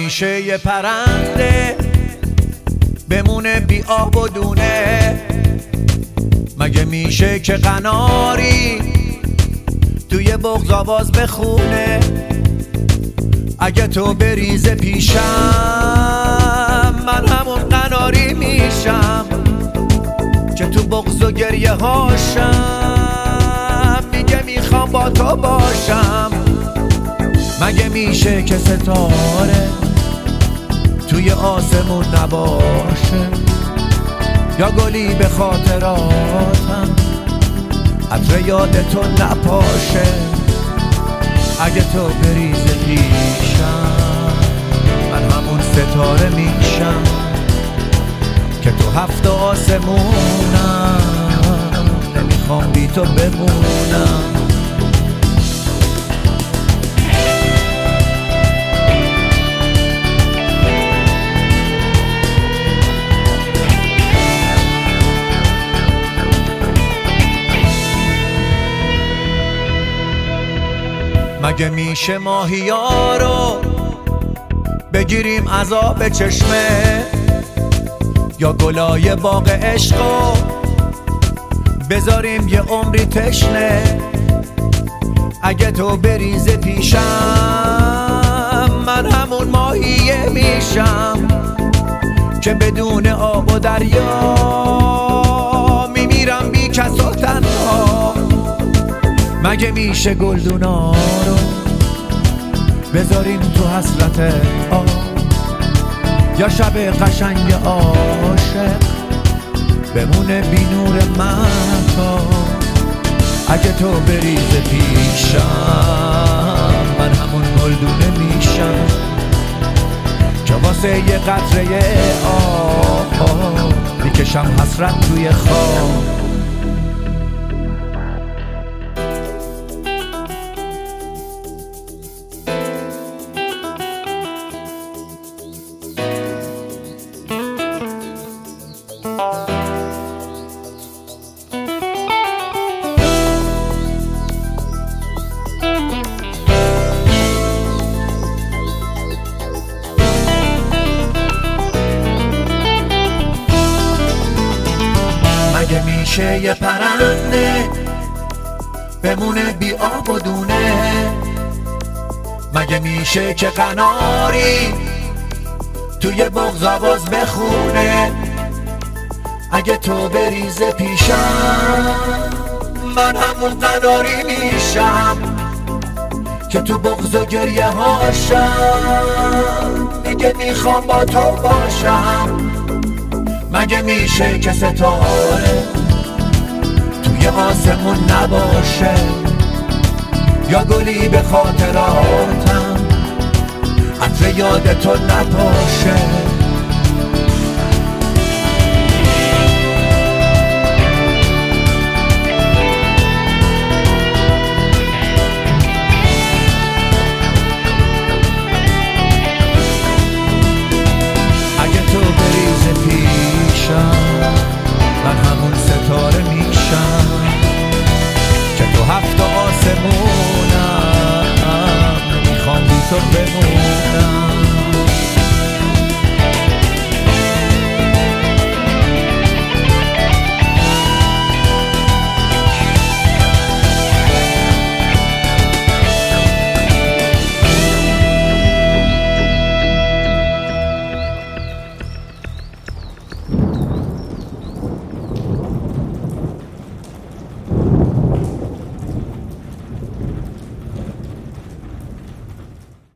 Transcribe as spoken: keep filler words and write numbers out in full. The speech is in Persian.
میشه یه پرنده بمونه بی آب و دونه؟ مگه میشه که قناری توی بغض آواز بخونه؟ اگه تو بریزه پیشم من همون قناری میشم که تو بغض و گریه هاشم میگه میخوام با تو باشم. مگه میشه که ستاره توی آسمون نباشه یا گلی به خاطراتم عطر یاد تو نپاشه؟ اگه تو بریزه پیشم من همون ستاره میشم که تو هفت آسمونم نمیخوام بی تو بمونم. مگه میشه ماهیا رو بگیریم از آب چشمه یا گلای باغ عشقو بذاریم یه عمری تشنه؟ اگه تو بریزه پیشم من همون ماهیه میشم که بدون آب و دریا میمیرم بی کس و تنها. مگه میشه گلدونا رو بذاریم تو حسرت آب یا شب قشنگ عاشق بمونه بی نور مهتاب؟ اگه تو بریزه پیشم من همون گلدونه میشم که واسه یه قطره آب میکشم حسرت توی خواب. مگه میشه یه پرنده بمونه بی آب و دونه؟ مگه میشه که قناری توی بغض آواز بخونه؟ اگه تو بریزه پیشم من همون قناری میشم که تو بغض و گریه هاشم میگه میخوام با تو باشم. مگه میشه که ستاره توی آسمون نباشه یا گلی به خاطراتم عطر یاد تو نپاشه؟ من همون ستاره میشم که تو هفت آسمونم میخوام بی تو بمونم.